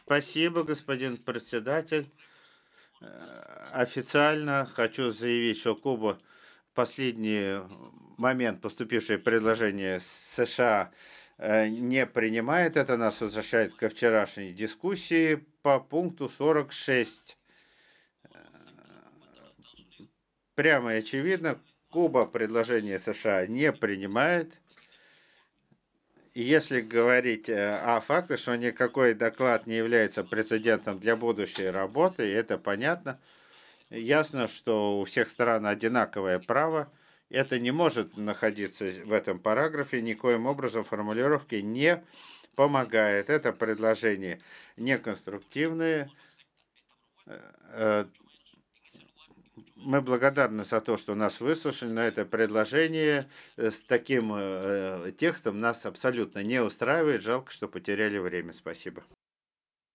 Спасибо, господин председатель. Официально хочу заявить, что Куба в последний момент поступившее предложение США не принимает. Это нас возвращает ко вчерашней дискуссии по пункту 46. Прямо и очевидно, Куба предложение США не принимает. И если говорить о факте, что никакой доклад не является прецедентом для будущей работы, и это понятно. Ясно, что у всех стран одинаковое право. Это не может находиться в этом параграфе, никоим образом формулировки не помогает. Это предложение неконструктивное. Э, Мы благодарны за то, что нас выслушали, но это предложение с таким текстом нас абсолютно не устраивает. Жалко, что потеряли время. Спасибо.